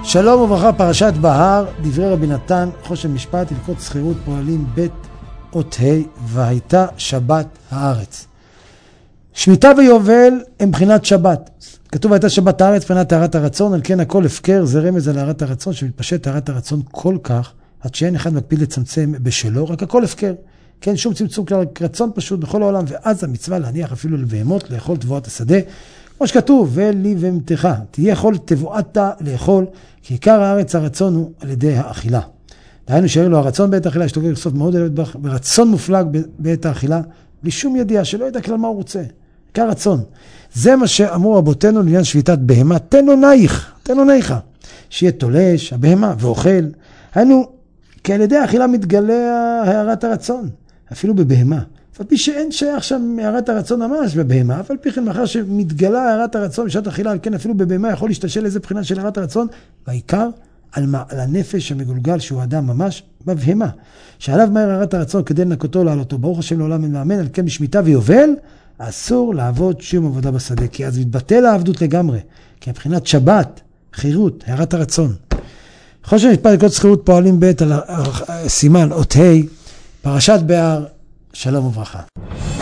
שלום וברכה, פרשת בהר, דברי רבי נתן, חושן משפט, הלכות שכירות פועלים ב' אות ה', והייתה שבת הארץ. שמיטה ויובל הם בחינת שבת. כתוב הייתה שבת הארץ, בחינת טהרת הרצון, על כן הכל הפקר, זה רמז על טהרת הרצון, שמתפשט טהרת הרצון כל כך, עד שאין אחד מקפיד לצמצם בשלו, רק הכל הפקר. כן, שום צמצום כלל רצון פשוט בכל העולם, ואז המצווה להניח אפילו לבהמות, לאכול תבואת השדה, כמו שכתוב, ולבהמתך, תהיה יכול תבואת לאכול, כי עיקר הארץ הרצון הוא על ידי האכילה. דהיינו שהרי לו הרצון בעת האכילה, שתוגע לסוף מאוד ברצון מופלג בעת האכילה, בלי שום ידיעה, שלא ידע כלל מה הוא רוצה. עיקר רצון. זה מה שאמרו רבותינו לעניין שביתת בהמה, תן עונייך, שיהיה תולש, הבהמה, ואוכל. היינו, כי על ידי האכילה מתגלה הערת הרצון, אפילו בבהמה. על פי שאין שייך שם הערת הרצון ממש בבהמה, אבל פי כן מאחר שמתגלה הערת הרצון בשעת אכילה, על כן אפילו בבהמה יכול להשתשל איזה בחינה של הערת הרצון, והעיקר על הנפש המגולגל שהוא אדם ממש בבהמה, שעליו מהר הערת הרצון כדי לנקותו לעלותו, ברוך השם לעולם אין מאמן, על כן בשמיטה ויובל, אסור לעבוד שום עבודה בשדה, כי אז מתבטל העבדות לגמרי, כי מבחינת שבת, חירות, הערת הרצון. חושן משפט הלכות שכירות פועלים ב' על סימן אות ה', פרשת בהר, שלום וברכה.